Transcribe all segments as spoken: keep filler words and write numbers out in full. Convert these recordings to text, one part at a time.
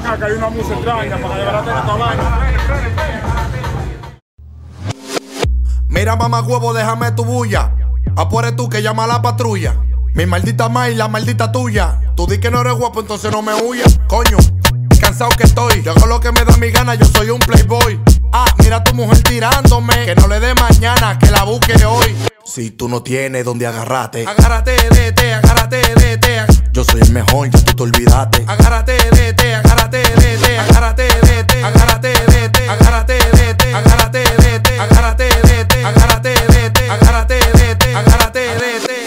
acá que hay una música extraña para llevarte esta vaina. Mira, mamá huevo, déjame tu bulla. Apure tú que llama a la patrulla. Mi maldita ma y la maldita tuya. Tú di que no eres guapo, entonces no me huyas. Coño, cansado que estoy. Yo hago lo que me da mi gana, yo soy un playboy. Ah, mira a tu mujer tirándome. Que no le dé mañana, que la busque hoy. Si tú no tienes donde agarrarte, agárrate de te, agárrate de te. Yo soy el mejor, ya tú te olvidaste. Agárrate de te, agárrate de te, agárrate de te, agárrate de te, agárrate de te, agárrate de te, agárrate de te, agárrate de te, agárrate de te, agárrate de te.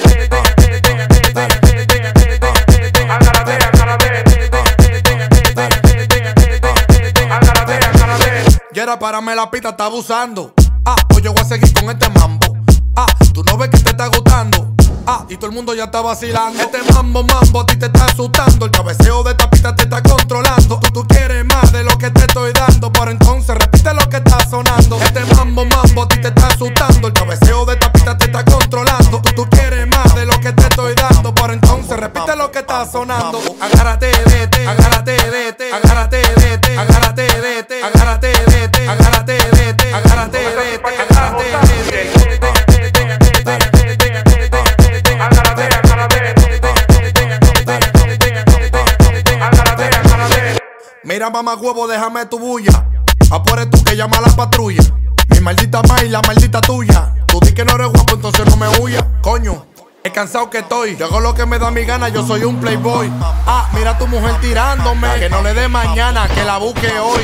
Yera, párame la pista, está abusando. Ah, pues yo voy a seguir con este mambo. Ah, tú no ves que te está gustando. Ah, y todo el mundo ya está vacilando. Este mambo, mambo, a ti te está asustando. El cabeceo de esta pista te está controlando. Tú, tú quieres más de lo que te estoy dando. Por entonces repite lo que está sonando. Este mambo, mambo, a ti te está asustando. El cabeceo de esta pista te está controlando. Tú, tú quieres más de lo que te estoy dando. Por entonces repite lo que está sonando. Agárrate de te, agárrate de te, agárrate de te, agárrate de te, agárrate de te, agárrate de te, agárrate de te, agárrate de te. Mira, mamá huevo, déjame tu bulla. Apure tú que llama a la patrulla. Mi maldita ma y la maldita tuya. Tú di que no eres guapo, entonces no me huyas. Coño, es cansado que estoy. Yo hago lo que me da mi gana, yo soy un playboy. Ah, mira a tu mujer tirándome. Que no le dé mañana, que la busque hoy.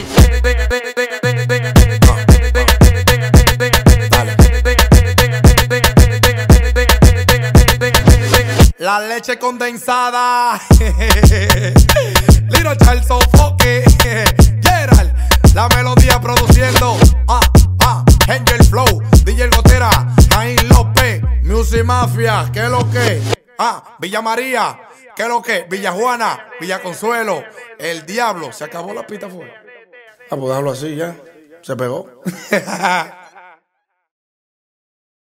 La leche condensada. Little Charles Sofoque. Gerald, la melodía produciendo. Ah, ah, Angel Flow, D J Gotera, Jaime López, Music Mafia, ¿qué es lo que? Ah, Villa María, ¿qué es lo que? Villa Juana, Villa Consuelo, El Diablo. Se acabó la pista, fue. Ah, pues déjalo así ya. Se pegó.